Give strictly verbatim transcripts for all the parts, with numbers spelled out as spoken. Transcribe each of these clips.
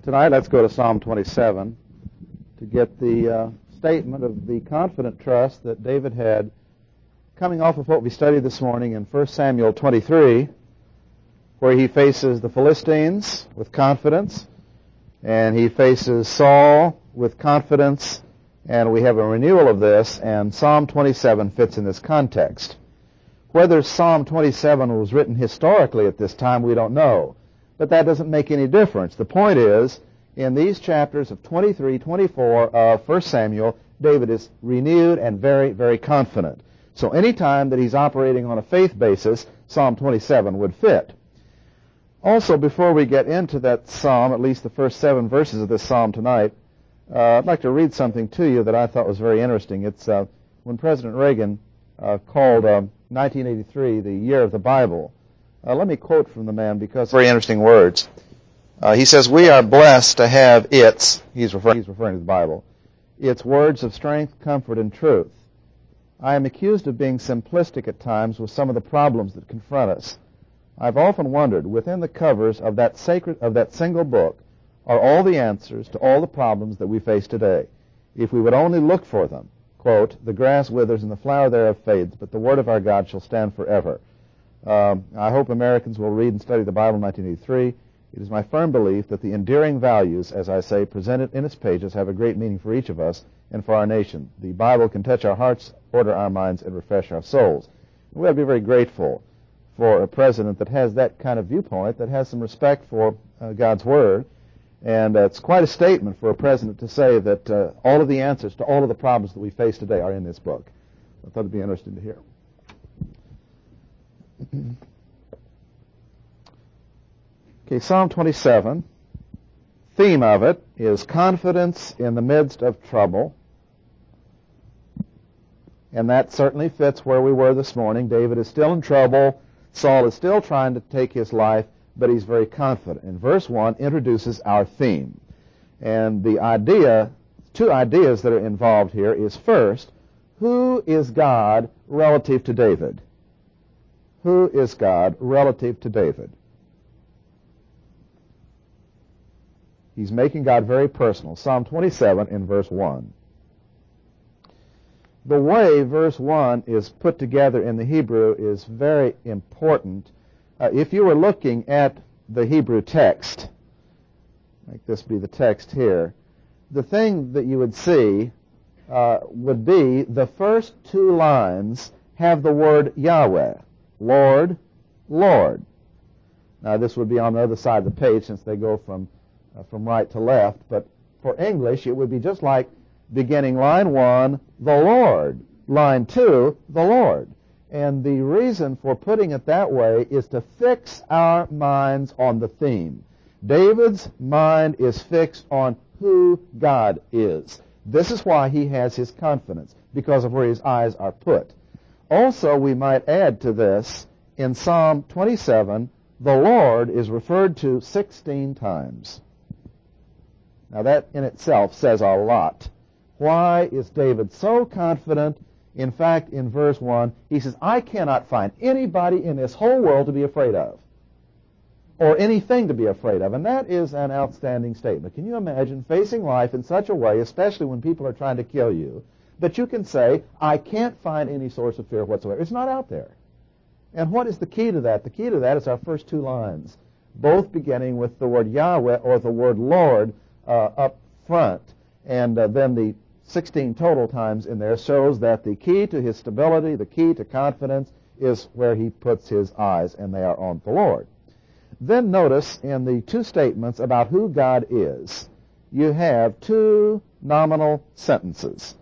Tonight, let's go to Psalm twenty-seven to get the uh, statement of the confident trust that David had coming off of what we studied this morning in First Samuel twenty-three, where he faces the Philistines with confidence, and he faces Saul with confidence, and we have a renewal of this, and Psalm twenty-seven fits in this context. Whether Psalm twenty-seven was written historically at this time, we don't know. But that doesn't make any difference. The point is, in these chapters of twenty-three, twenty-four of First Samuel, David is renewed and very, very confident. So any time that he's operating on a faith basis, Psalm twenty-seven would fit. Also, before we get into that psalm, at least the first seven verses of this psalm tonight, uh, I'd like to read something to you that I thought was very interesting. It's uh, when President Reagan uh, called uh, nineteen eighty-three the year of the Bible. Uh, let me quote from the man because very interesting words. Uh, he says, "We are blessed to have its," he's referring, he's referring to the Bible, "its words of strength, comfort, and truth. I am accused of being simplistic at times with some of the problems that confront us. I've often wondered, within the covers of that sacred, of that single book, are all the answers to all the problems that we face today. If we would only look for them." Quote, "The grass withers and the flower thereof fades, but the word of our God shall stand forever." Um, I hope Americans will read and study the Bible in nineteen eighty-three. It is my firm belief that the endearing values, as I say, presented in its pages have a great meaning for each of us and for our nation. The Bible can touch our hearts, order our minds, and refresh our souls. We ought to be very grateful for a president that has that kind of viewpoint, that has some respect for uh, God's Word. And uh, it's quite a statement for a president to say that uh, all of the answers to all of the problems that we face today are in this book. I thought it would be interesting to hear. Okay, Psalm twenty-seven, theme of it is confidence in the midst of trouble. And that certainly fits where we were this morning. David is still in trouble. Saul is still trying to take his life, but he's very confident. And verse one introduces our theme. And the idea, two ideas that are involved here is first, who is God relative to David? Who is God relative to David? He's making God very personal. Psalm twenty-seven in verse one. The way verse one is put together in the Hebrew is very important. Uh, if you were looking at the Hebrew text, make this be the text here, the thing that you would see uh, would be the first two lines have the word Yahweh. Lord, Lord. Now this would be on the other side of the page since they go from uh, from right to left, but for English it would be just like beginning line one, the Lord, line two, the Lord. And the reason for putting it that way is to fix our minds on the theme. David's mind is fixed on who God is. This is why he has his confidence, because of where his eyes are put. Also, we might add to this, in Psalm twenty-seven, the Lord is referred to sixteen times. Now that in itself says a lot. Why is David so confident? In fact, in verse one, he says, I cannot find anybody in this whole world to be afraid of, or anything to be afraid of. And that is an outstanding statement. Can you imagine facing life in such a way, especially when people are trying to kill you, that you can say, I can't find any source of fear whatsoever. It's not out there. And what is the key to that? The key to that is our first two lines, both beginning with the word Yahweh or the word Lord uh, up front. And uh, then the sixteen total times in there shows that the key to his stability, the key to confidence, is where he puts his eyes, and they are on the Lord. Then notice in the two statements about who God is, you have two nominal sentences.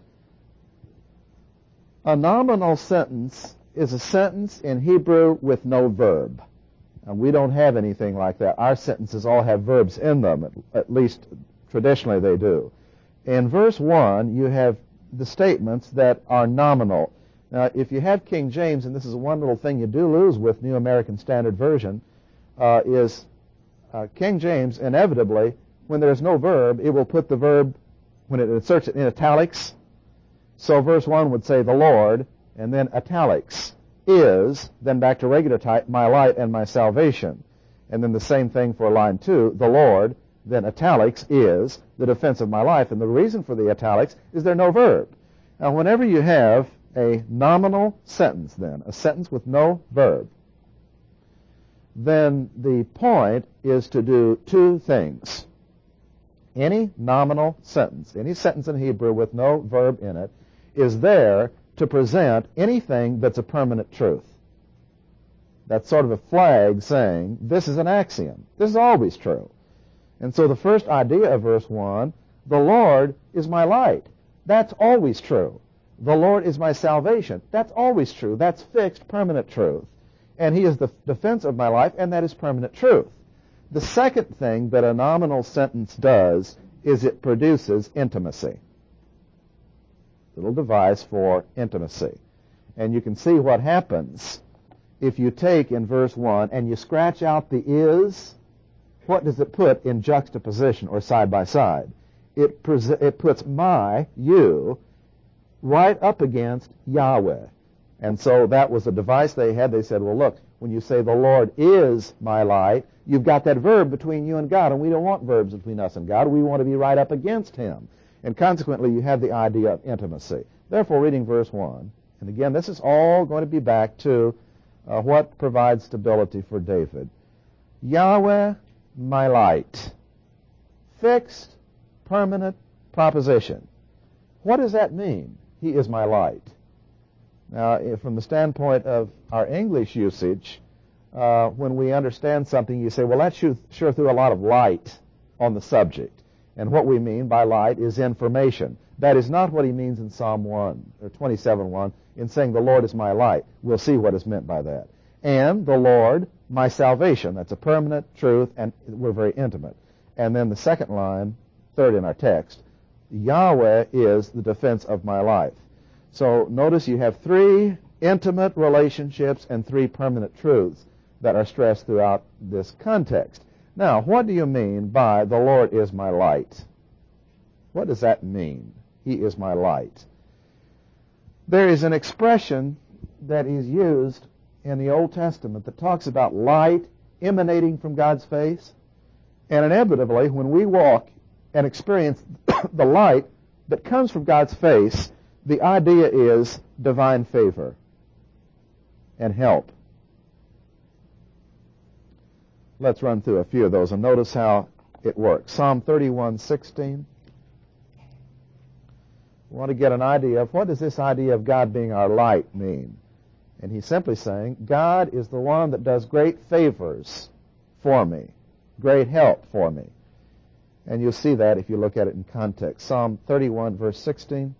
A nominal sentence is a sentence in Hebrew with no verb. And we don't have anything like that. Our sentences all have verbs in them, at, at least traditionally they do. In verse one, you have the statements that are nominal. Now, if you have King James, and this is one little thing you do lose with New American Standard Version, uh, is uh, King James, inevitably, when there's no verb, it will put the verb, when it inserts it in italics. So verse one would say, the Lord, and then italics, is, then back to regular type, my light and my salvation. And then the same thing for line two, the Lord, then italics is the defense of my life. And the reason for the italics is there's no verb. Now, whenever you have a nominal sentence, then, a sentence with no verb, then the point is to do two things. Any nominal sentence, any sentence in Hebrew with no verb in it, is there to present anything that's a permanent truth. That's sort of a flag saying, this is an axiom. This is always true. And so the first idea of verse one, the Lord is my light. That's always true. The Lord is my salvation. That's always true. That's fixed, permanent truth. And he is the defense of my life, and that is permanent truth. The second thing that a nominal sentence does is it produces intimacy. Little device for intimacy. And you can see what happens if you take in verse one and you scratch out the is. What does it put in juxtaposition or side by side? It, pres- it puts my, you, right up against Yahweh. And so that was a device they had. They said, well, look, when you say the Lord is my light, you've got that verb between you and God, and we don't want verbs between us and God. We want to be right up against him. And consequently, you have the idea of intimacy. Therefore, reading verse one, and again, this is all going to be back to uh, what provides stability for David. Yahweh, my light. Fixed, permanent proposition. What does that mean? He is my light. Now, from the standpoint of our English usage, uh, when we understand something, you say, well, that sure, sure threw a lot of light on the subject. And what we mean by light is information. That is not what he means in Psalm one, or twenty-seven one, in saying the Lord is my light. We'll see what is meant by that. And the Lord, my salvation. That's a permanent truth, and we're very intimate. And then the second line, third in our text, Yahweh is the defense of my life. So notice you have three intimate relationships and three permanent truths that are stressed throughout this context. Now, what do you mean by the Lord is my light? What does that mean? He is my light. There is an expression that is used in the Old Testament that talks about light emanating from God's face. And inevitably, when we walk and experience the light that comes from God's face, the idea is divine favor and help. Let's run through a few of those and notice how it works. Psalm thirty-one sixteen. We want to get an idea of what does this idea of God being our light mean? And he's simply saying, God is the one that does great favors for me, great help for me. And you'll see that if you look at it in context. Psalm thirty-one, verse sixteen.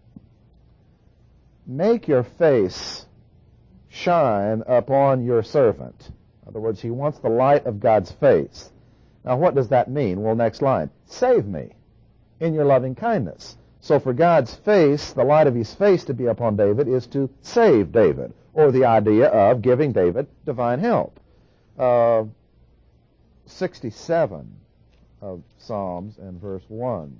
Make your face shine upon your servant. In other words, he wants the light of God's face. Now, what does that mean? Well, next line. Save me in your loving kindness. So for God's face, the light of his face to be upon David is to save David, or the idea of giving David divine help. Uh, sixty-seven of Psalms and verse one.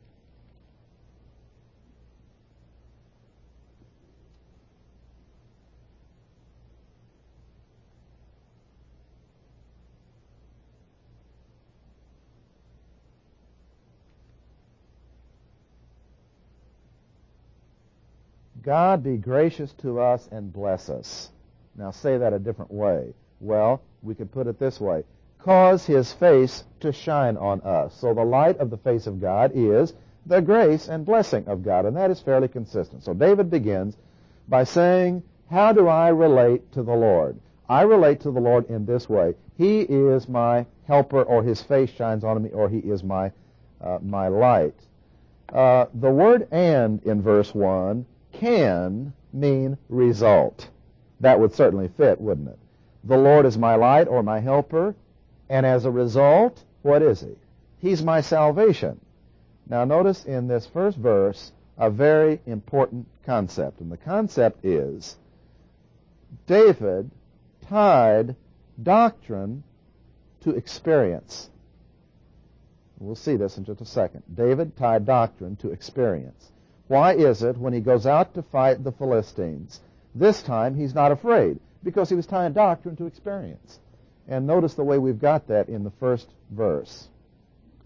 God be gracious to us and bless us. Now say that a different way. Well, we could put it this way. Cause his face to shine on us. So the light of the face of God is the grace and blessing of God, and that is fairly consistent. So David begins by saying, how do I relate to the Lord? I relate to the Lord in this way. He is my helper, or his face shines on me, or he is my, uh, my light. Uh, the word and in verse one can mean result. That would certainly fit, wouldn't it? The Lord is my light or my helper, and as a result, what is he? He's my salvation. Now notice in this first verse a very important concept, and the concept is David tied doctrine to experience. We'll see this in just a second. David tied doctrine to experience. Why is it when he goes out to fight the Philistines, this time he's not afraid? Because he was tying doctrine to experience. And notice the way we've got that in the first verse.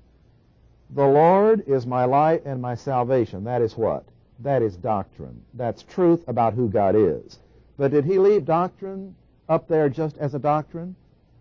The Lord is my light and my salvation. That is what? That is doctrine. That's truth about who God is. But did he leave doctrine up there just as a doctrine?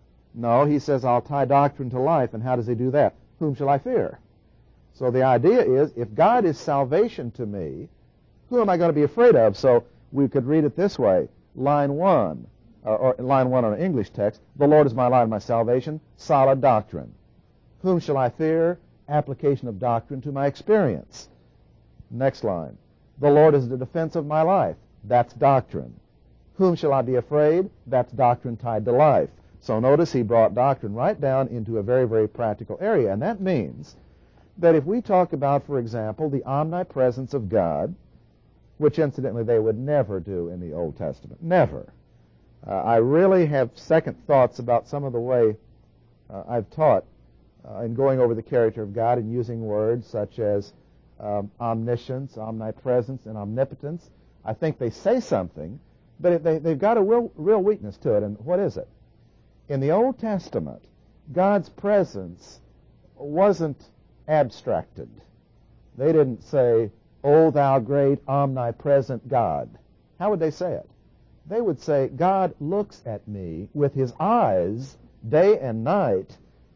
No, he says, I'll tie doctrine to life. And how does he do that? Whom shall I fear? So the idea is, if God is salvation to me, who am I going to be afraid of? So we could read it this way. Line one, uh, or line one on an English text, the Lord is my light and my salvation, solid doctrine. Whom shall I fear? Application of doctrine to my experience. Next line. The Lord is the defense of my life. That's doctrine. Whom shall I be afraid? That's doctrine tied to life. So notice he brought doctrine right down into a very, very practical area. And that means that if we talk about, for example, the omnipresence of God, which incidentally they would never do in the Old Testament, never. Uh, I really have second thoughts about some of the way uh, I've taught uh, in going over the character of God and using words such as um, omniscience, omnipresence, and omnipotence. I think they say something, but they, they've got a real, real weakness to it. And what is it? In the Old Testament, God's presence wasn't abstracted. They didn't say, O thou great omnipresent God. How would they say it? They would say, God looks at me with his eyes day and night,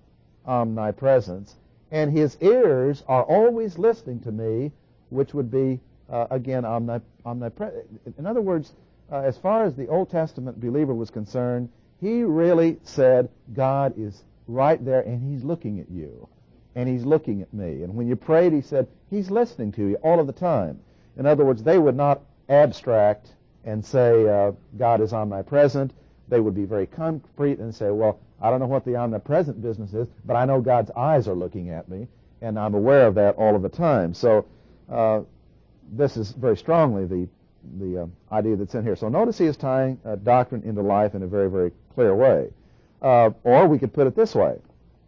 omnipresence, and his ears are always listening to me, which would be, uh, again, omnip- omnipresent. In other words, uh, as far as the Old Testament believer was concerned, he really said, God is right there and he's looking at you. And he's looking at me. And when you prayed, he said, he's listening to you all of the time. In other words, they would not abstract and say uh, God is omnipresent. They would be very concrete and say, well, I don't know what the omnipresent business is, but I know God's eyes are looking at me, and I'm aware of that all of the time. So uh, this is very strongly the, the uh, idea that's in here. So notice he is tying uh, doctrine into life in a very, very clear way. Uh, or we could put it this way.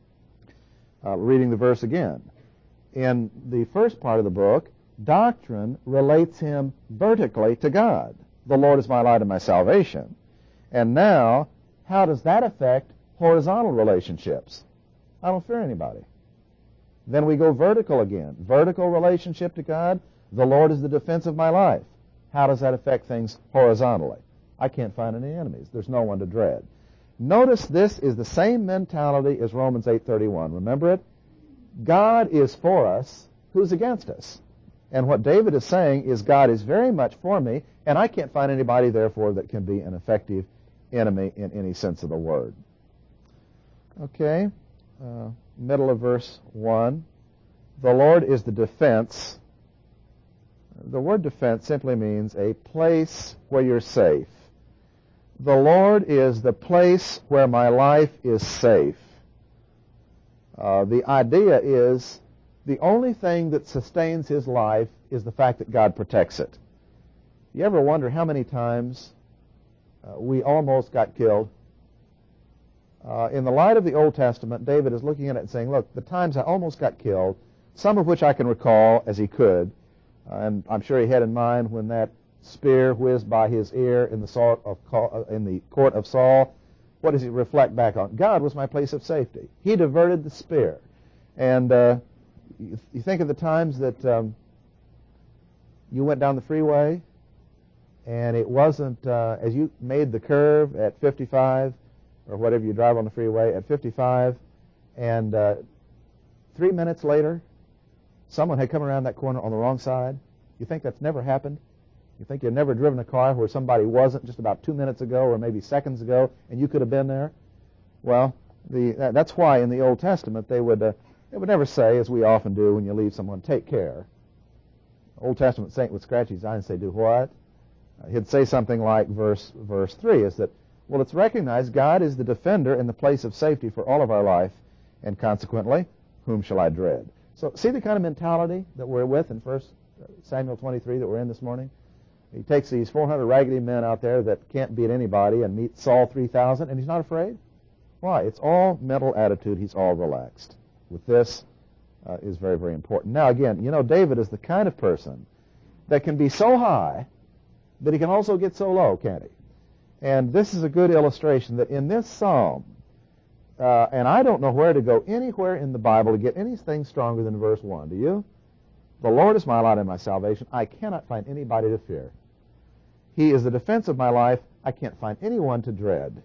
Uh, reading the verse again. In the first part of the book, doctrine relates him vertically to God. The Lord is my light and my salvation. And now, how does that affect horizontal relationships? I don't fear anybody. Then we go vertical again. Vertical relationship to God. The Lord is the defense of my life. How does that affect things horizontally? I can't find any enemies. There's no one to dread. Notice this is the same mentality as Romans eight thirty-one. Remember it? God is for us. Who's against us? And what David is saying is God is very much for me, and I can't find anybody, therefore, that can be an effective enemy in any sense of the word. Okay, uh, middle of verse one. The Lord is the defense. The word defense simply means a place where you're safe. The Lord is the place where my life is safe. Uh, the idea is the only thing that sustains his life is the fact that God protects it. You ever wonder how many times uh, we almost got killed? Uh, in the light of the Old Testament, David is looking at it and saying, look, the times I almost got killed, some of which I can recall as he could, uh, and I'm sure he had in mind when that spear whizzed by his ear in the, sort of, in the court of Saul. What does he reflect back on? God was my place of safety. He diverted the spear. And uh, you, you think of the times that um, you went down the freeway and it wasn't, uh, as you made the curve at fifty-five, or whatever you drive on the freeway, at fifty-five, and uh, three minutes later, someone had come around that corner on the wrong side. You think that's never happened? You think you've never driven a car where somebody wasn't just about two minutes ago or maybe seconds ago, and you could have been there? Well, the, that's why in the Old Testament they would uh, they would never say, as we often do when you leave someone, take care. Old Testament saint would scratch his eye and say, do what? Uh, he'd say something like verse verse three, is that, well, it's recognized God is the defender and the place of safety for all of our life, and consequently, whom shall I dread? So see the kind of mentality that we're with in First Samuel twenty-three that we're in this morning? He takes these four hundred raggedy men out there that can't beat anybody and meet Saul three thousand, and he's not afraid? Why? It's all mental attitude. He's all relaxed. With this uh, is very, very important. Now, again, you know, David is the kind of person that can be so high that he can also get so low, can't he? And this is a good illustration that in this psalm, Uh, and I don't know where to go anywhere in the Bible to get anything stronger than verse one. Do you? The Lord is my light and my salvation. I cannot find anybody to fear. He is the defense of my life. I can't find anyone to dread.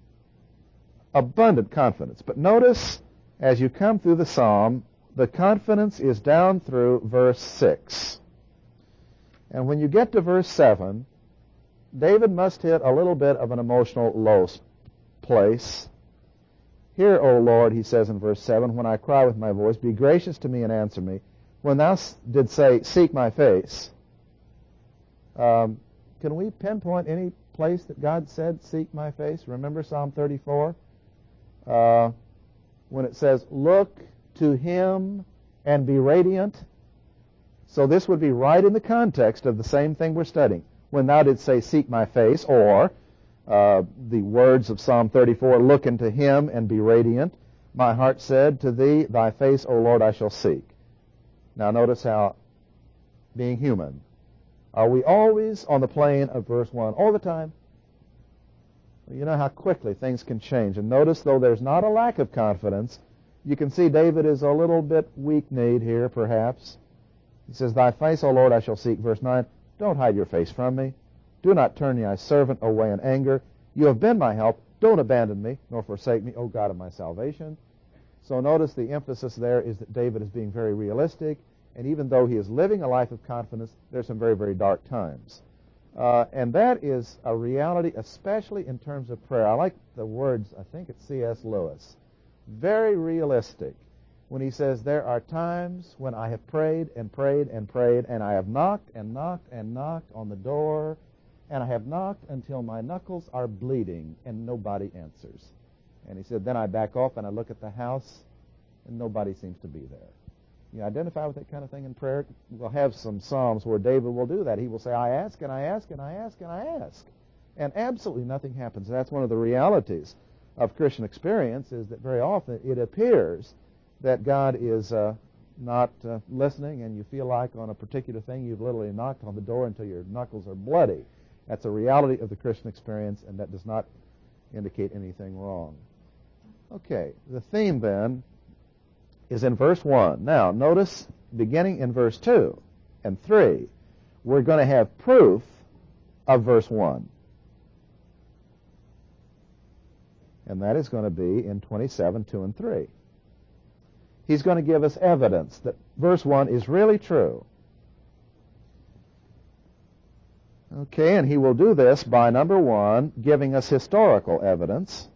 Abundant confidence. But notice, as you come through the psalm, the confidence is down through verse six. And when you get to verse seven, David must hit a little bit of an emotional low place. Hear, O Lord, he says in verse seven, when I cry with my voice, be gracious to me and answer me. When thou did say, seek my face, um, can we pinpoint any place that God said, seek my face? Remember Psalm thirty-four? Uh, when it says, look to him and be radiant. So this would be right in the context of the same thing we're studying. When thou didst say, seek my face, or uh, the words of Psalm thirty-four, look into him and be radiant. My heart said to thee, thy face, O Lord, I shall seek. Now notice how, being human, are we always on the plane of verse one all the time? You know how quickly things can change. And notice, though there's not a lack of confidence, you can see David is a little bit weak-kneed here, perhaps. He says, thy face, O Lord, I shall seek. Verse nine, don't hide your face from me. Do not turn thy servant away in anger. You have been my help. Don't abandon me, nor forsake me, O God of my salvation. So notice the emphasis there is that David is being very realistic, and even though he is living a life of confidence, there's some very, very dark times. Uh, and that is a reality, especially in terms of prayer. I like the words, I think it's C S Lewis. Very realistic when he says, there are times when I have prayed and prayed and prayed, and I have knocked and knocked and knocked on the door, and I have knocked until my knuckles are bleeding, and nobody answers. And he said, then I back off and I look at the house, and nobody seems to be there. You identify with that kind of thing in prayer? We'll have some Psalms where David will do that. He will say, I ask and I ask and I ask and I ask. And absolutely nothing happens. And that's one of the realities of Christian experience, is that very often it appears that God is uh, not uh, listening, and you feel like on a particular thing you've literally knocked on the door until your knuckles are bloody. That's a reality of the Christian experience, and that does not indicate anything wrong. Okay, the theme then is in verse one. Now, notice, beginning in verse two and three, we're going to have proof of verse one. And that is going to be in twenty-seven, two and three. He's going to give us evidence that verse one is really true. Okay, and he will do this by, number one, giving us historical evidence,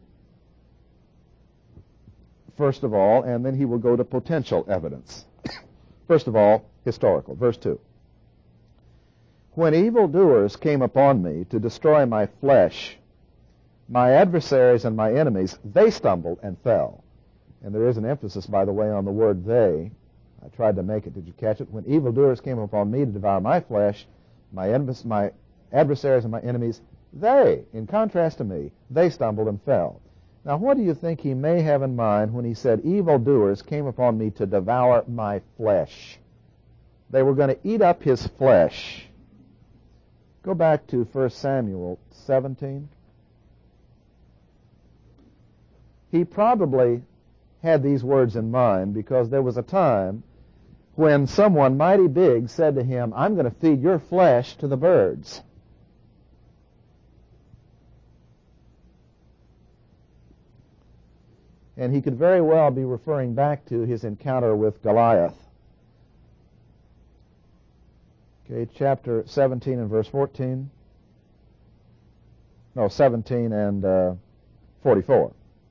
first of all, and then he will go to potential evidence. First of all, historical. Verse two. When evildoers came upon me to destroy my flesh, my adversaries and my enemies, they stumbled and fell. And there is an emphasis, by the way, on the word they. I tried to make it. Did you catch it? When evildoers came upon me to devour my flesh, my, enemies, my adversaries and my enemies, they, in contrast to me, they stumbled and fell. Now, what do you think he may have in mind when he said, evildoers came upon me to devour my flesh? They were going to eat up his flesh. Go back to First Samuel seventeen. He probably had these words in mind because there was a time when someone mighty big said to him, I'm going to feed your flesh to the birds. And he could very well be referring back to his encounter with Goliath. Okay, chapter seventeen and verse fourteen. No, seventeen and uh, forty-four.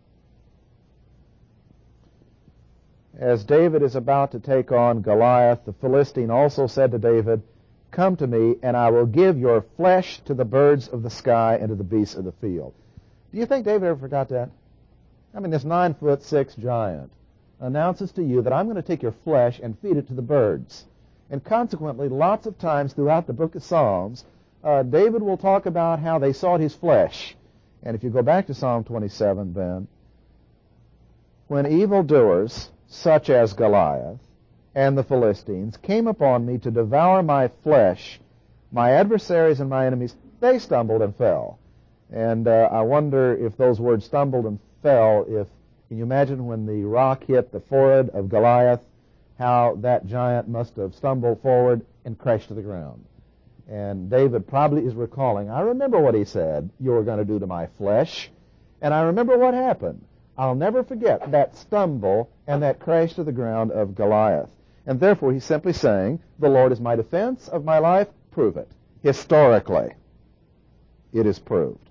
As David is about to take on Goliath, the Philistine also said to David, come to me, and I will give your flesh to the birds of the sky and to the beasts of the field. Do you think David ever forgot that? I mean, this nine foot six giant announces to you that I'm going to take your flesh and feed it to the birds. And consequently, lots of times throughout the book of Psalms, uh, David will talk about how they sought his flesh. And if you go back to Psalm twenty-seven, then, when evildoers, such as Goliath and the Philistines, came upon me to devour my flesh, my adversaries and my enemies, they stumbled and fell. And uh, I wonder if those words stumbled and fell, if Can you imagine when the rock hit the forehead of Goliath, how that giant must have stumbled forward and crashed to the ground? And David probably is recalling, I remember what he said, you were going to do to my flesh, and I remember what happened. I'll never forget that stumble and that crash to the ground of Goliath. And therefore he's simply saying, the Lord is my defense of my life, prove it. Historically, it is proved.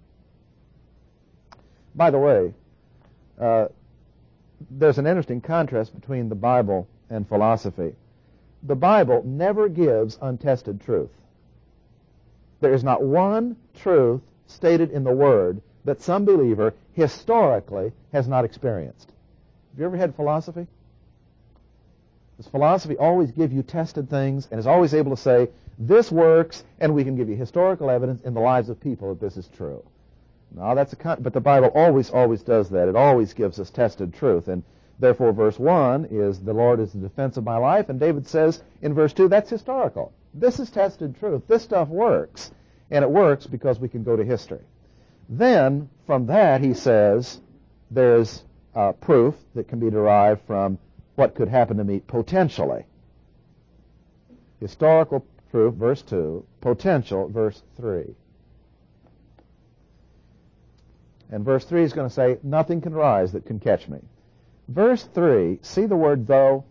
By the way, uh, there's an interesting contrast between the Bible and philosophy. The Bible never gives untested truth. There is not one truth stated in the Word that some believer historically has not experienced. Have you ever had philosophy? Does philosophy always give you tested things and is always able to say, this works, and we can give you historical evidence in the lives of people that this is true? No, that's a con- but the Bible always, always does that. It always gives us tested truth. And therefore, verse one is, the Lord is the defense of my life. And David says in verse two, that's historical. This is tested truth. This stuff works. And it works because we can go to history. Then, from that, he says, there's uh, proof that can be derived from what could happen to me potentially. Historical proof, verse two. Potential, verse three. And verse three is going to say, nothing can rise that can catch me. Verse three, see the word though?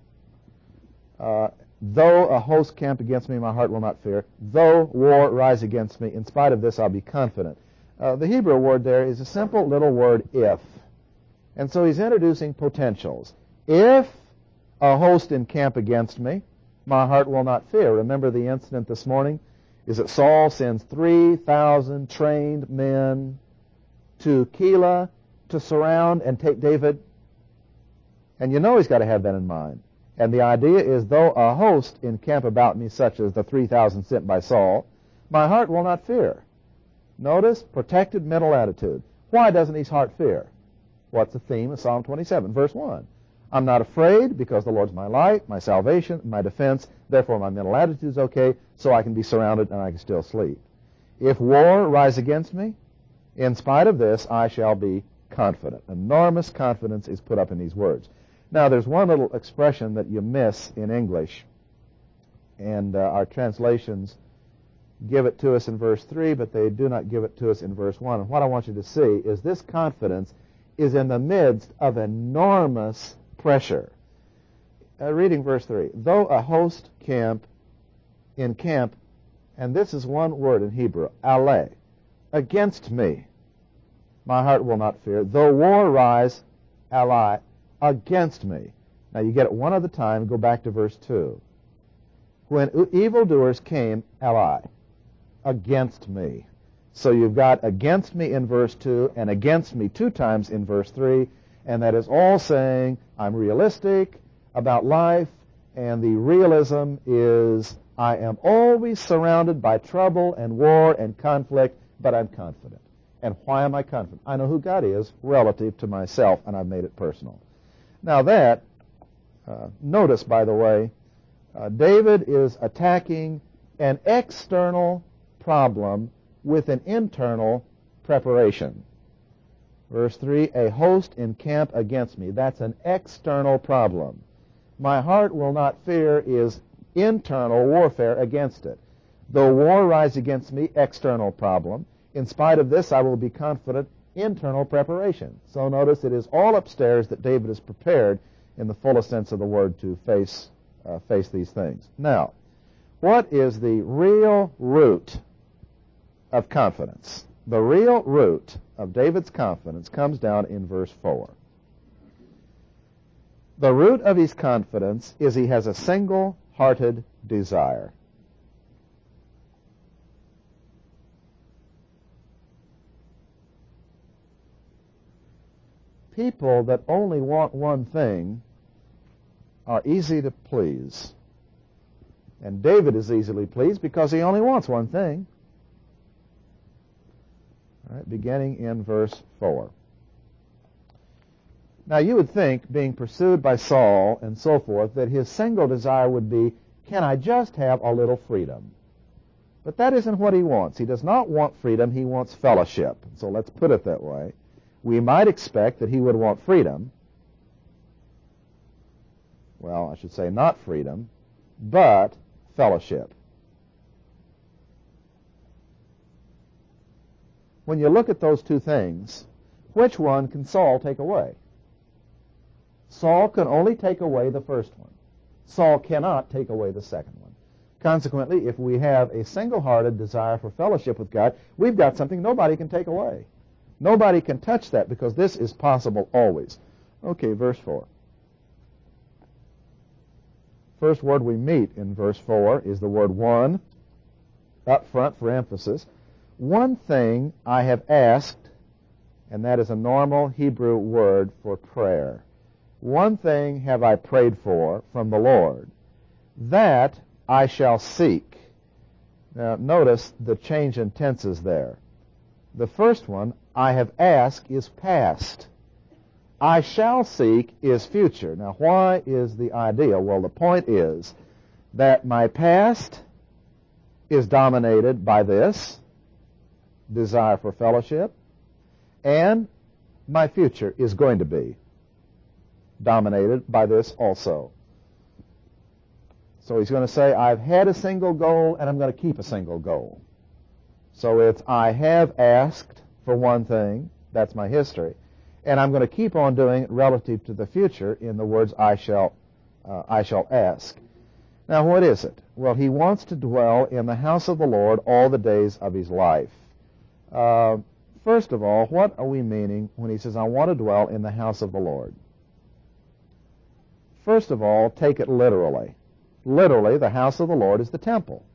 Uh, though a host camp against me, my heart will not fear. Though war rise against me, in spite of this I'll be confident. Uh, the Hebrew word there is a simple little word, if. And so he's introducing potentials. If a host encamp against me, my heart will not fear. Remember the incident this morning? Is that Saul sends three thousand trained men to Keilah to surround and take David? And you know he's got to have that in mind. And the idea is, though a host encamp about me, such as the three thousand sent by Saul, my heart will not fear. Notice, protected mental attitude. Why doesn't his heart fear? What's the theme of Psalm twenty-seven, verse one? I'm not afraid because the Lord's my light, my salvation, my defense. Therefore, my mental attitude is okay, so I can be surrounded and I can still sleep. If war rise against me, in spite of this, I shall be confident. Enormous confidence is put up in these words. Now, there's one little expression that you miss in English, and uh, our translations give it to us in verse three, but they do not give it to us in verse one. And what I want you to see is this confidence is in the midst of enormous pressure. Uh, reading verse three, though a host camp in camp, and this is one word in Hebrew, ale, against me, my heart will not fear. Though war rise, ally, against me. Now you get it one at a time. Go back to verse two. When evildoers came, ally, against me. So you've got against me in verse two and against me two times in verse three, and that is all saying I'm realistic about life, and the realism is I am always surrounded by trouble and war and conflict, but I'm confident. And why am I confident? I know who God is relative to myself, and I've made it personal. Now that, uh, notice, by the way, uh, David is attacking an external problem with an internal preparation. Verse three, a host encamp against me. That's an external problem. My heart will not fear is internal warfare against it. Though war rise against me, external problem. In spite of this, I will be confident, internal preparation. So notice it is all upstairs that David is prepared in the fullest sense of the word to face, uh, face these things. Now, what is the real root of confidence? The real root of David's confidence comes down in verse four. The root of his confidence is he has a single-hearted desire. People that only want one thing are easy to please. And David is easily pleased because he only wants one thing. All right, beginning in verse four. Now you would think, being pursued by Saul and so forth, that his single desire would be, can I just have a little freedom? But that isn't what he wants. He does not want freedom, he wants fellowship. So let's put it that way. we might expect that he would want freedom. Well, I should say not freedom, but fellowship. When you look at those two things, which one can Saul take away? Saul can only take away the first one. Saul cannot take away the second one. Consequently, if we have a single-hearted desire for fellowship with God, we've got something nobody can take away. Nobody can touch that because this is possible always. Okay, verse four. First word we meet in verse four is the word one, up front for emphasis. One thing I have asked, and that is a normal Hebrew word for prayer. One thing have I prayed for from the Lord, that I shall seek. Now, notice the change in tenses there. The first one, I have asked, is past. I shall seek is future. Now, why is the idea? Well, the point is that my past is dominated by this, desire for fellowship, and my future is going to be dominated by this also. So he's going to say, I've had a single goal, and I'm going to keep a single goal. So it's, I have asked for one thing, that's my history, and I'm going to keep on doing it relative to the future in the words, I shall, uh, I shall ask. Now, what is it? Well, he wants to dwell in the house of the Lord all the days of his life. Uh, first of all, what are we meaning when he says, I want to dwell in the house of the Lord? First of all, take it literally. Literally, the house of the Lord is the temple.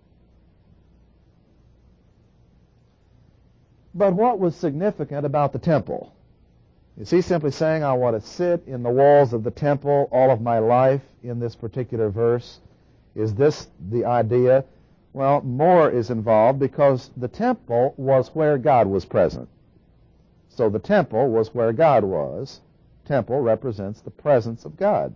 But what was significant about the temple? Is he simply saying, I want to sit in the walls of the temple all of my life in this particular verse? Is this the idea? Well, more is involved because the temple was where God was present. So the temple was where God was. Temple represents the presence of God.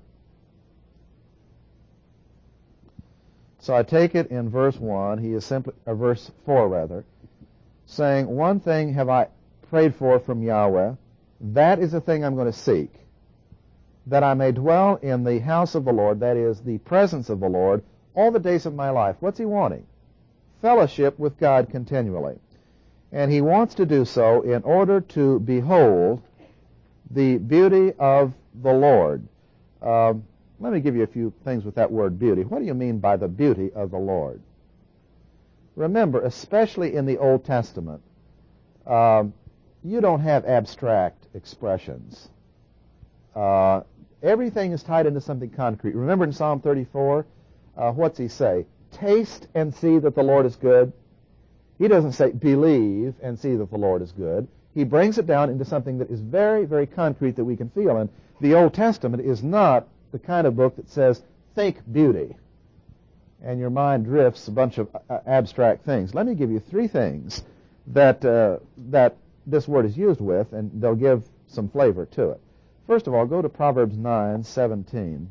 So I take it in verse one, he is simply, or verse four rather, saying, one thing have I prayed for from Yahweh, that is the thing I'm going to seek, that I may dwell in the house of the Lord, that is, the presence of the Lord, all the days of my life. What's he wanting? Fellowship with God continually. And he wants to do so in order to behold the beauty of the Lord. Um, let me give you a few things with that word beauty. What do you mean by the beauty of the Lord? Remember, especially in the Old Testament, um, you don't have abstract expressions. Uh, everything is tied into something concrete. Remember in Psalm thirty-four, uh, what's he say? Taste and see that the Lord is good. He doesn't say believe and see that the Lord is good. He brings it down into something that is very, very concrete that we can feel. And the Old Testament is not the kind of book that says, think beauty, and your mind drifts a bunch of uh, abstract things. Let me give you three things that uh, that this word is used with, and they'll give some flavor to it. First of all, go to Proverbs nine seventeen.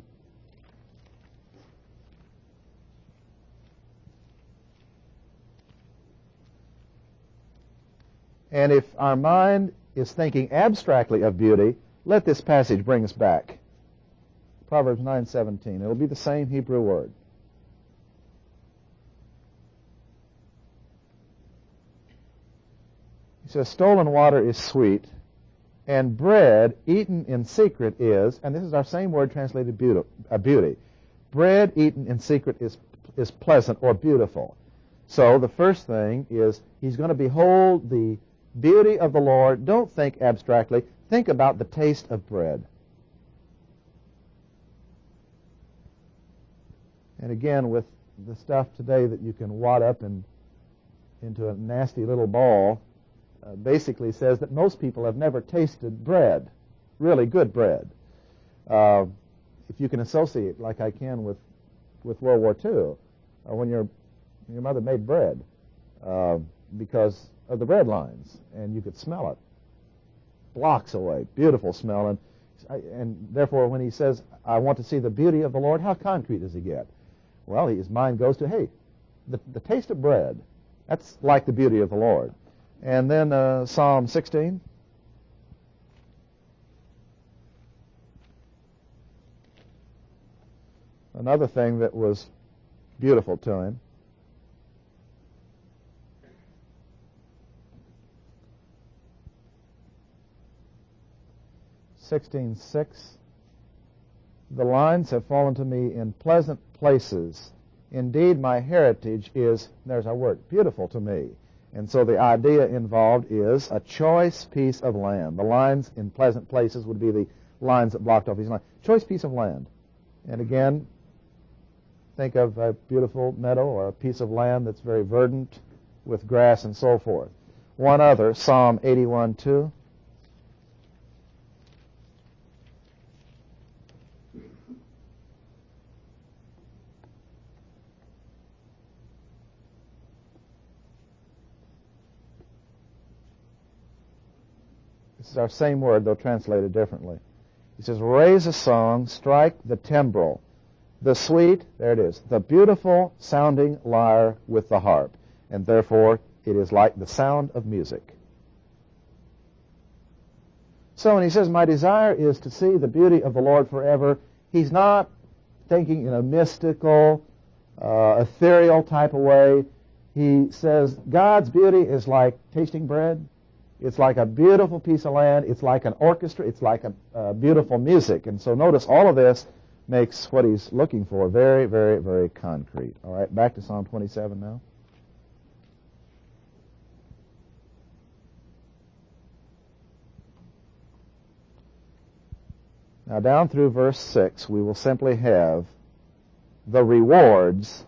And if our mind is thinking abstractly of beauty, let this passage bring us back. Proverbs nine seventeen. It'll be the same Hebrew word. He says, stolen water is sweet, and bread eaten in secret is, and this is our same word translated beauty, uh, beauty. Bread eaten in secret is, is pleasant or beautiful. So the first thing is he's going to behold the beauty of the Lord. Don't think abstractly. Think about the taste of bread. And again, with the stuff today that you can wad up in, into a nasty little ball, uh, basically says that most people have never tasted bread, really good bread. Uh, if you can associate, like I can with, with World War Two, uh, when your your mother made bread, uh, because of the bread lines, and you could smell it blocks away, beautiful smell, and and therefore when he says, I want to see the beauty of the Lord, how concrete does he get? Well, his mind goes to, hey, the, the taste of bread, that's like the beauty of the Lord. And then uh, Psalm sixteen. another thing that was beautiful to him. sixteen six. The lines have fallen to me in pleasant places. Indeed, my heritage is, there's our word, beautiful to me. And so the idea involved is a choice piece of land. The lines in pleasant places would be the lines that blocked off these lines. Choice piece of land. And again, think of a beautiful meadow or a piece of land that's very verdant with grass and so forth. One other, Psalm eighty-one two. This is our same word, though translated differently. He says, raise a song, strike the timbrel, the sweet, there it is, the beautiful sounding lyre with the harp. And therefore, it is like the sound of music. So when he says, my desire is to see the beauty of the Lord forever, he's not thinking in a mystical, uh, ethereal type of way. He says, God's beauty is like tasting bread. It's like a beautiful piece of land. It's like an orchestra. It's like a, uh, beautiful music. And so notice all of this makes what he's looking for very, very, very concrete. All right, back to Psalm twenty-seven now. Now down through verse six, we will simply have the rewards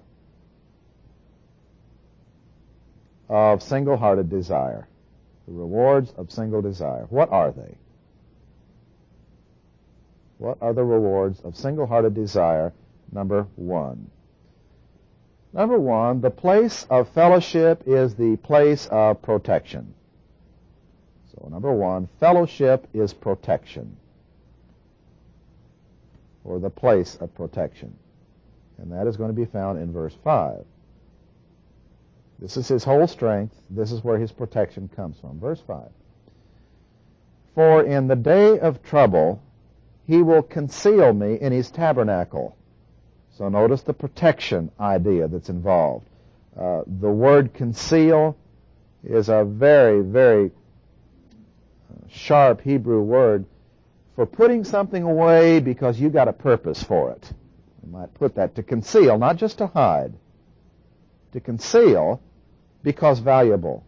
of single-hearted desire. The rewards of single desire. What are they? What are the rewards of single-hearted desire? Number one. Number one, the place of fellowship is the place of protection. So number one, fellowship is protection, or the place of protection. And that is going to be found in verse five. This is his whole strength. This is where his protection comes from. Verse five. For in the day of trouble, he will conceal me in his tabernacle. So notice the protection idea that's involved. Uh, the word conceal is a very, very sharp Hebrew word for putting something away because you got a purpose for it. You might put that to conceal, not just to hide. To conceal because valuable,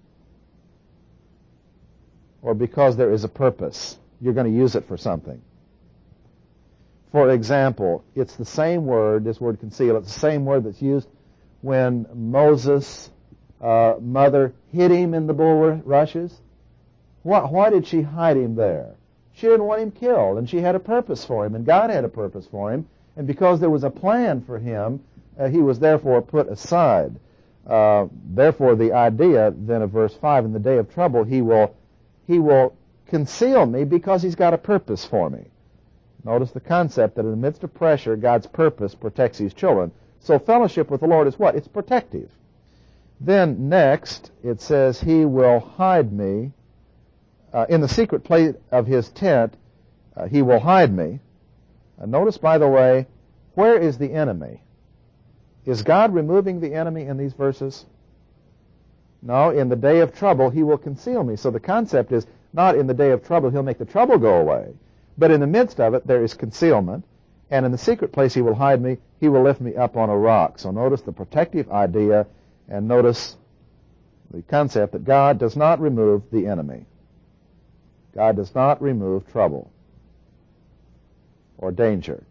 or because there is a purpose. You're going to use it for something. For example, it's the same word, this word conceal, it's the same word that's used when Moses' uh, mother hid him in the bulrushes. Why, why did she hide him there? She didn't want him killed, and she had a purpose for him, and God had a purpose for him, and because there was a plan for him, uh, he was therefore put aside. Uh, therefore, the idea then of verse five, in the day of trouble, he will, he will conceal me because he's got a purpose for me. Notice the concept that in the midst of pressure, God's purpose protects his children. So fellowship with the Lord is what? It's protective. Then next, it says, he will hide me uh, in the secret place of his tent. Uh, he will hide me. Uh, notice, by the way, where is the enemy? Is God removing the enemy in these verses? No, in the day of trouble, he will conceal me. So the concept is not in the day of trouble, he'll make the trouble go away. But in the midst of it, there is concealment. And in the secret place, he will hide me. He will lift me up on a rock. So notice the protective idea, and notice the concept that God does not remove the enemy. God does not remove trouble or danger.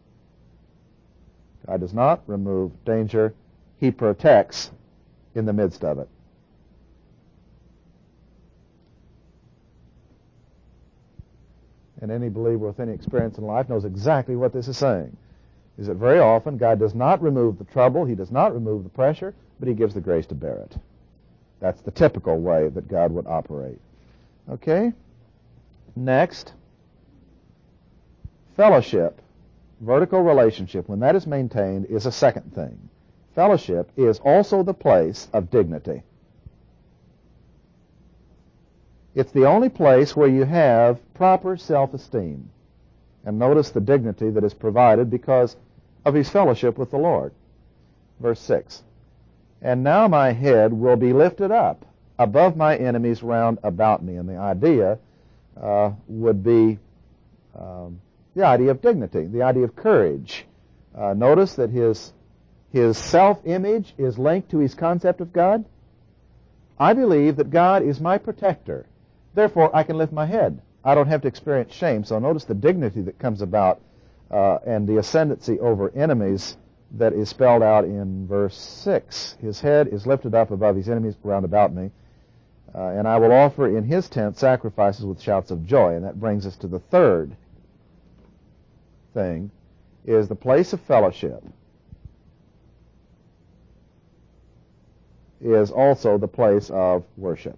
God does not remove danger. He protects in the midst of it. And any believer with any experience in life knows exactly what this is saying. Is that very often God does not remove the trouble, he does not remove the pressure, but he gives the grace to bear it. That's the typical way that God would operate. Okay? Next, fellowship. Vertical relationship, when that is maintained, is a second thing. Fellowship is also the place of dignity. It's the only place where you have proper self-esteem. And notice the dignity that is provided, because of his fellowship with the Lord. Verse six. And now my head will be lifted up above my enemies round about me. And the idea uh, would be um, the idea of dignity, the idea of courage. Uh, notice that his, his self-image is linked to his concept of God. I believe that God is my protector. Therefore, I can lift my head. I don't have to experience shame. So notice the dignity that comes about uh, and the ascendancy over enemies that is spelled out in verse six. His head is lifted up above his enemies round about me, uh, and I will offer in his tent sacrifices with shouts of joy. And that brings us to the third thing, is the place of fellowship is also the place of worship.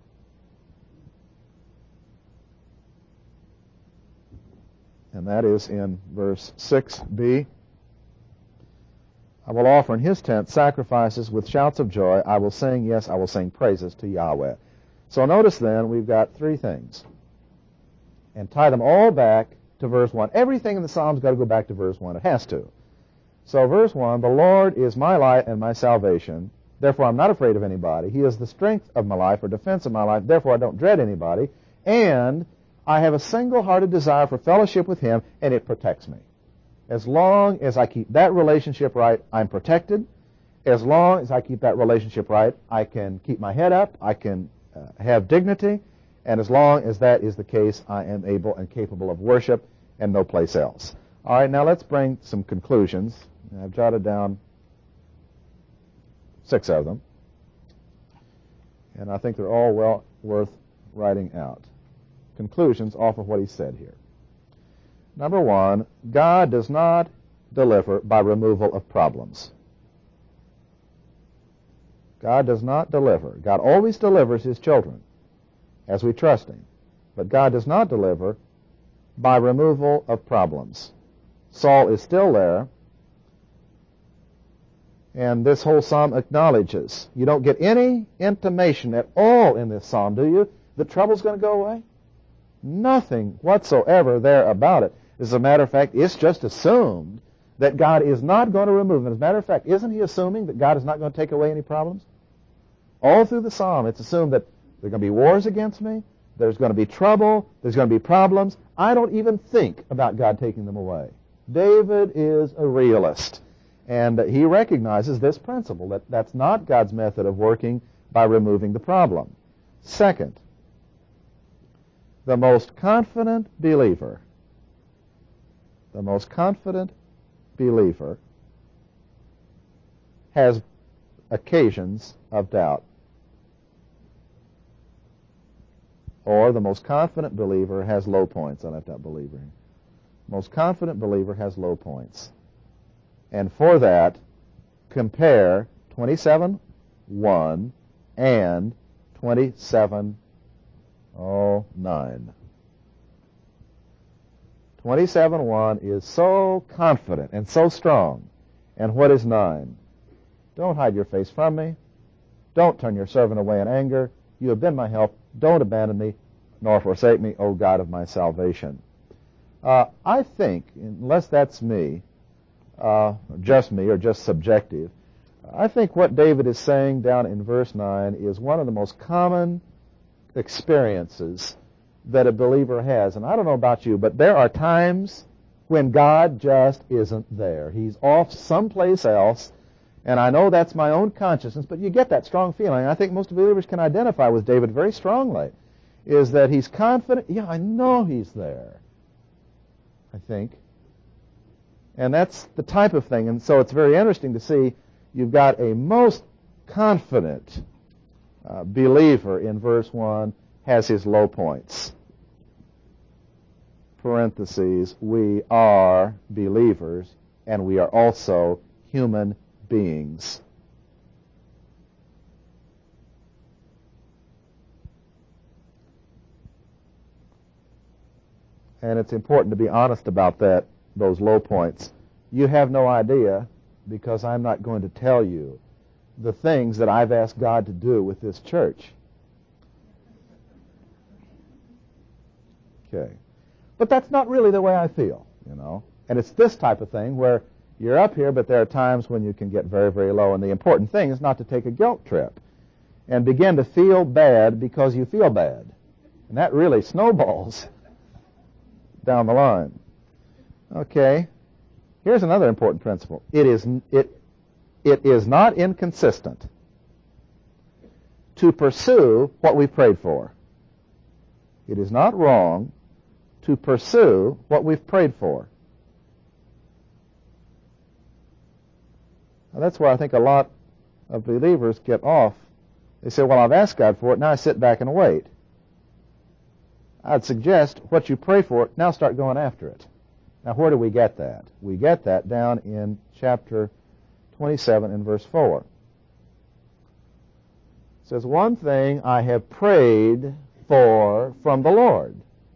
And that is in verse six b. I will offer in his tent sacrifices with shouts of joy. I will sing, yes, I will sing praises to Yahweh. So notice then we've got three things. And tie them all back to verse one. Everything in the Psalms got to go back to verse one. It has to. So verse one, the Lord is my light and my salvation. Therefore I'm not afraid of anybody. He is the strength of my life or defense of my life. Therefore I don't dread anybody. And I have a single-hearted desire for fellowship with him, and it protects me. As long as I keep that relationship right, I'm protected. As long as I keep that relationship right, I can keep my head up, I can uh, have dignity, and as long as that is the case, I am able and capable of worship and no place else. All right, now let's bring some conclusions. I've jotted down six of them, and I think they're all well worth writing out. Conclusions off of what he said here. Number one, God does not deliver by removal of problems. God does not deliver. God always delivers his children as we trust him. But God does not deliver by removal of problems. Saul is still there, and this whole psalm acknowledges. You don't get any intimation at all in this psalm, do you, that trouble's going to go away? Nothing whatsoever there about it. As a matter of fact, it's just assumed that God is not going to remove them. As a matter of fact, isn't he assuming that God is not going to take away any problems? All through the psalm, it's assumed that there are going to be wars against me, there's going to be trouble, there's going to be problems. I don't even think about God taking them away. David is a realist, and he recognizes this principle, that that's not God's method of working by removing the problem. Second, the most confident believer The most confident believer has occasions of doubt. Or the most confident believer has low points. I left out believer. Most confident believer has low points. And for that, compare twenty-seven one and twenty-seven oh nine. twenty-seven one is so confident and so strong. And what is nine? Don't hide your face from me. Don't turn your servant away in anger. You have been my help. Don't abandon me, nor forsake me, O God of my salvation. Uh, I think, unless that's me, uh, just me or just subjective, I think what David is saying down in verse nine is one of the most common experiences that a believer has. And I don't know about you, but there are times when God just isn't there. He's off someplace else, and I know that's my own consciousness, but you get that strong feeling. I think most believers can identify with David very strongly, is that he's confident, yeah, I know he's there, I think. And that's the type of thing. And so it's very interesting to see you've got a most confident uh, believer in verse one has his low points. Parentheses, we are believers, and we are also human beings. And it's important to be honest about that, those low points. You have no idea, because I'm not going to tell you the things that I've asked God to do with this church. Okay. But that's not really the way I feel, you know. And it's this type of thing where You're up here, but there are times when you can get very, very low. And the important thing is not to take a guilt trip and begin to feel bad because you feel bad. And that really snowballs down the line. Okay. Here's another important principle. It is, it, it is not inconsistent to pursue what we prayed for. It is not wrong to pursue what we've prayed for. Now, that's where I think a lot of believers get off. They say, well, I've asked God for it, now I sit back and wait. I'd suggest what you pray for, now start going after it. Now, where do we get that? We get that down in chapter twenty-seven and verse four. It says, one thing I have prayed for from the Lord.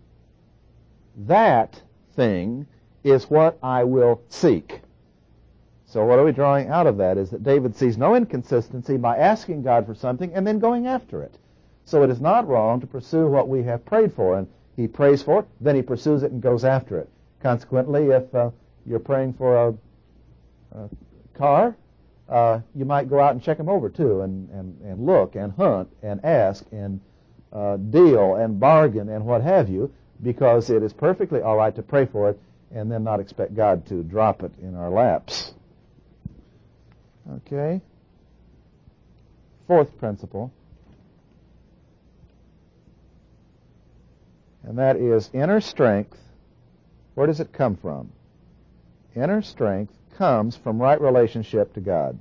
That thing is what I will seek. So what are we drawing out of that is that David sees no inconsistency by asking God for something and then going after it. So it is not wrong to pursue what we have prayed for. And he prays for it, then he pursues it and goes after it. Consequently, if uh, you're praying for a, a car, uh, you might go out and check them over too and, and, and look and hunt and ask and uh, deal and bargain and what have you, because it is perfectly all right to pray for it and then not expect God to drop it in our laps. Okay. Fourth principle, and that is inner strength. Where does it come from? Inner strength comes from right relationship to God.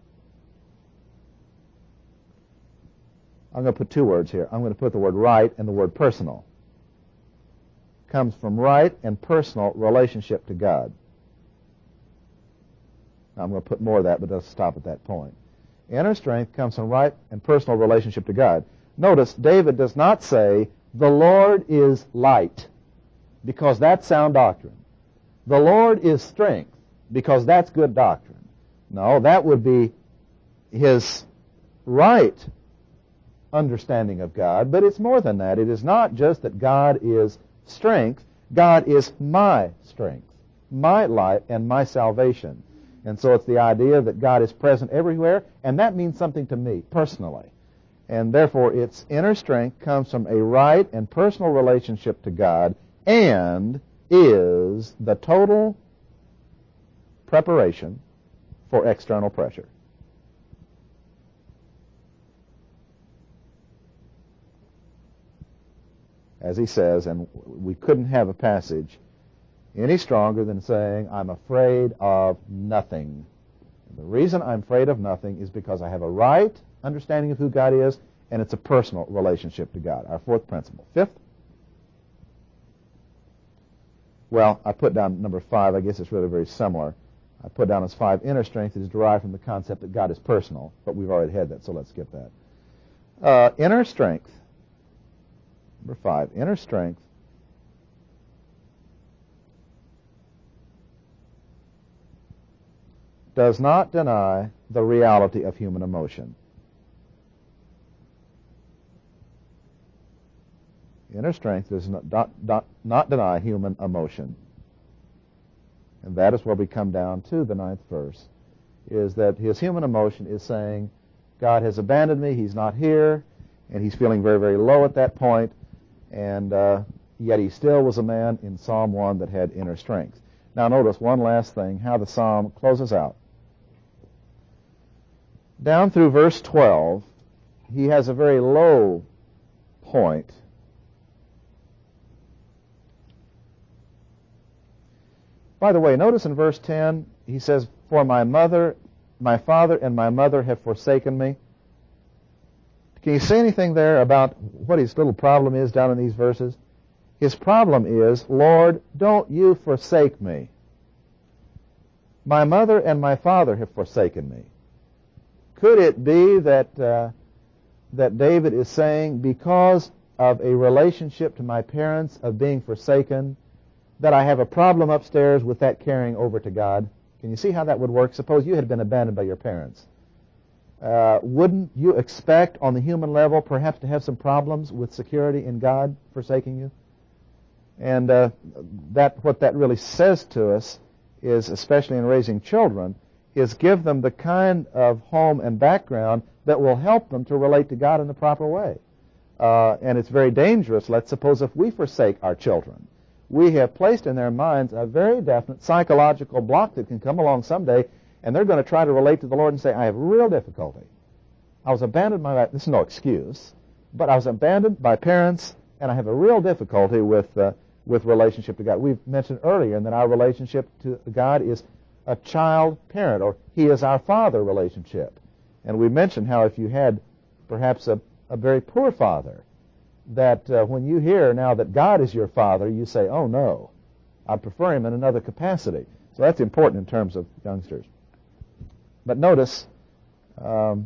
I'm going to put two words here. I'm going to put the word right and the word personal. Comes from right and personal relationship to God. Now, I'm going to put more of that, but let's stop at that point. Inner strength comes from right and personal relationship to God. Notice, David does not say, the Lord is light, because that's sound doctrine. The Lord is strength, because that's good doctrine. No, that would be his right understanding of God, but it's more than that. It is not just that God is strength. God is my strength, my light, and my salvation. And so it's the idea that God is present everywhere, and that means something to me personally. And therefore, its inner strength comes from a right and personal relationship to God and is the total preparation for external pressure. As he says, and we couldn't have a passage any stronger than saying, I'm afraid of nothing. And the reason I'm afraid of nothing is because I have a right understanding of who God is, and it's a personal relationship to God. Our fourth principle. Fifth? Well, I put down number five. I guess it's really very similar. I put down as five, inner strength is derived from the concept that God is personal, but we've already had that, so let's skip that. Uh, inner strength. Number five, inner strength does not deny the reality of human emotion. Inner strength does not, not, not, not deny human emotion. And that is where we come down to the ninth verse, is that his human emotion is saying, God has abandoned me, he's not here, and he's feeling very, very low at that point, and uh, yet he still was a man in Psalm one that had inner strength. Now notice one last thing, how the psalm closes out. Down through verse twelve, he has a very low point. By the way, notice in verse ten, he says, for my mother, my father and my mother have forsaken me. Can you say anything there about what his little problem is down in these verses? His problem is, Lord, don't you forsake me. My mother and my father have forsaken me. Could it be that uh, that David is saying, because of a relationship to my parents of being forsaken, that I have a problem upstairs with that carrying over to God? Can you see how that would work? Suppose you had been abandoned by your parents. Uh, wouldn't you expect on the human level perhaps to have some problems with security in God forsaking you? And uh, that what that really says to us is, especially in raising children, is give them the kind of home and background that will help them to relate to God in the proper way. Uh, and it's very dangerous. Let's suppose if we forsake our children, we have placed in their minds a very definite psychological block that can come along someday, and they're going to try to relate to the Lord and say, I have real difficulty. I was abandoned by, this is no excuse, but I was abandoned by parents, and I have a real difficulty with uh, with relationship to God. We've mentioned earlier that our relationship to God is a child-parent, or He is our Father relationship. And we mentioned how if you had perhaps a, a very poor father, that uh, when you hear now that God is your Father, you say, oh no, I prefer Him in another capacity. So that's important in terms of youngsters. But notice um,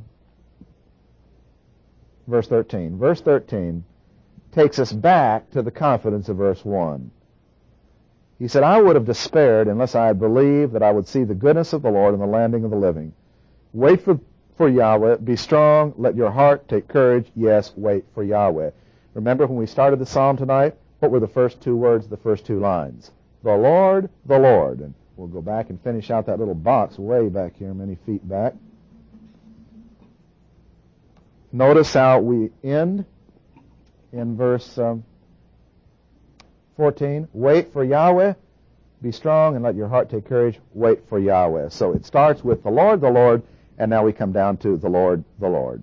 verse thirteen. Verse thirteen takes us back to the confidence of verse one. He said, I would have despaired unless I had believed that I would see the goodness of the Lord in the landing of the living. Wait for, for Yahweh. Be strong. Let your heart take courage. Yes, wait for Yahweh. Remember when we started the psalm tonight, what were the first two words, the first two lines? The Lord, the Lord. And we'll go back and finish out that little box way back here, many feet back. Notice how we end in verse um, fourteen. Wait for Yahweh. Be strong and let your heart take courage. Wait for Yahweh. So it starts with the Lord, the Lord, and now we come down to the Lord, the Lord.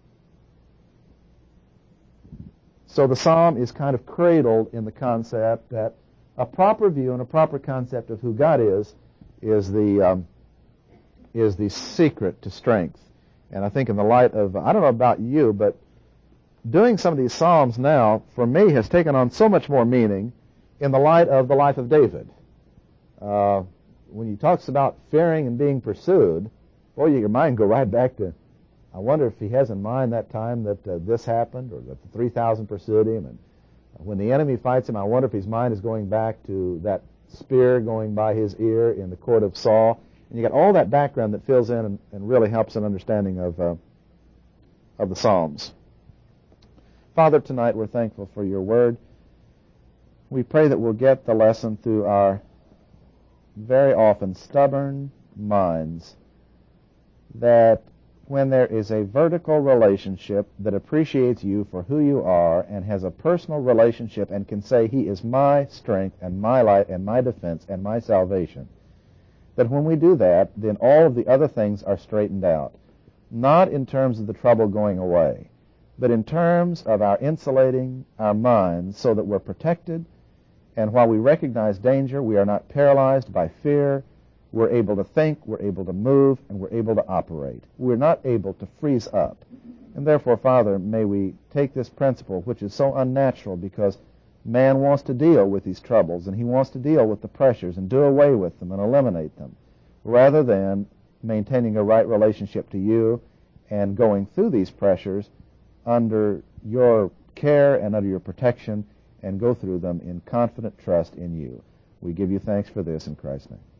So the psalm is kind of cradled in the concept that a proper view and a proper concept of who God is is the um, is the secret to strength. And I think in the light of, I don't know about you, but doing some of these psalms now, for me, has taken on so much more meaning in the light of the life of David. Uh, when he talks about fearing and being pursued, boy, your mind go right back to, I wonder if he has in mind that time that uh, this happened, or that the three thousand pursued him, and when the enemy fights him, I wonder if his mind is going back to that spear going by his ear in the court of Saul. And you got all that background that fills in and, and really helps an understanding of uh, of the Psalms. Father, tonight we're thankful for your word. We pray that we'll get the lesson through our very often stubborn minds, that when there is a vertical relationship that appreciates you for who you are and has a personal relationship and can say, He is my strength and my light and my defense and my salvation, that when we do that, then all of the other things are straightened out. Not in terms of the trouble going away, but in terms of our insulating our minds so that we're protected, and while we recognize danger, we are not paralyzed by fear. We're able to think, we're able to move, and we're able to operate. We're not able to freeze up. And therefore, Father, may we take this principle, which is so unnatural because man wants to deal with these troubles, and he wants to deal with the pressures and do away with them and eliminate them, rather than maintaining a right relationship to you and going through these pressures under your care and under your protection, and go through them in confident trust in you. We give you thanks for this in Christ's name.